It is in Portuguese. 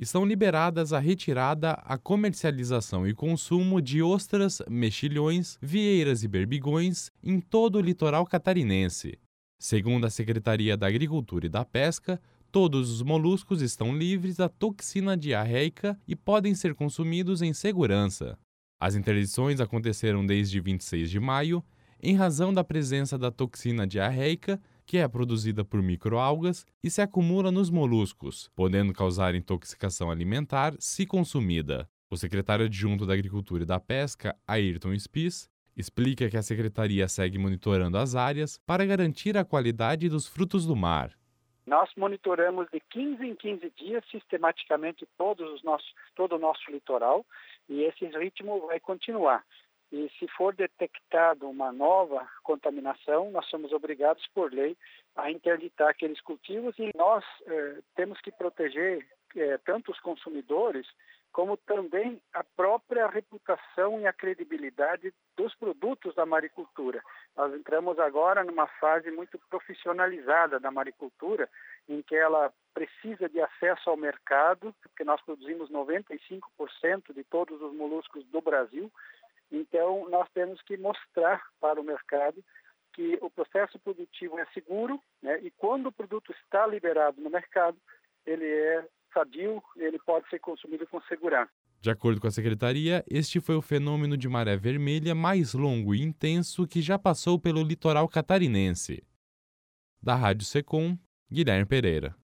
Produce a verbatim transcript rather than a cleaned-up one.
estão liberadas a retirada, a comercialização e consumo de ostras, mexilhões, vieiras e berbigões em todo o litoral catarinense. Segundo a Secretaria da Agricultura e da Pesca, todos os moluscos estão livres da toxina diarreica e podem ser consumidos em segurança. As interdições aconteceram desde vinte e seis de maio, em razão da presença da toxina diarreica, que é produzida por microalgas e se acumula nos moluscos, podendo causar intoxicação alimentar se consumida. O secretário adjunto da Agricultura e da Pesca, Ayrton Spies, explica que a secretaria segue monitorando as áreas para garantir a qualidade dos frutos do mar. Nós monitoramos de quinze em quinze dias sistematicamente todos os nossos, todo o nosso litoral, e esse ritmo vai continuar. E se for detectado uma nova contaminação, nós somos obrigados por lei a interditar aqueles cultivos, e nós eh, temos que proteger eh, tanto os consumidores como também a própria reputação e a credibilidade dos produtos da maricultura. Nós entramos agora numa fase muito profissionalizada da maricultura, em que ela precisa de acesso ao mercado, porque nós produzimos noventa e cinco por cento de todos os moluscos do Brasil. Então, nós temos que mostrar para o mercado que o processo produtivo é seguro, né? E quando o produto está liberado no mercado, ele é sadio, ele pode ser consumido com segurança. De acordo com a secretaria, este foi o fenômeno de maré vermelha mais longo e intenso que já passou pelo litoral catarinense. Da Rádio Secom, Guilherme Pereira.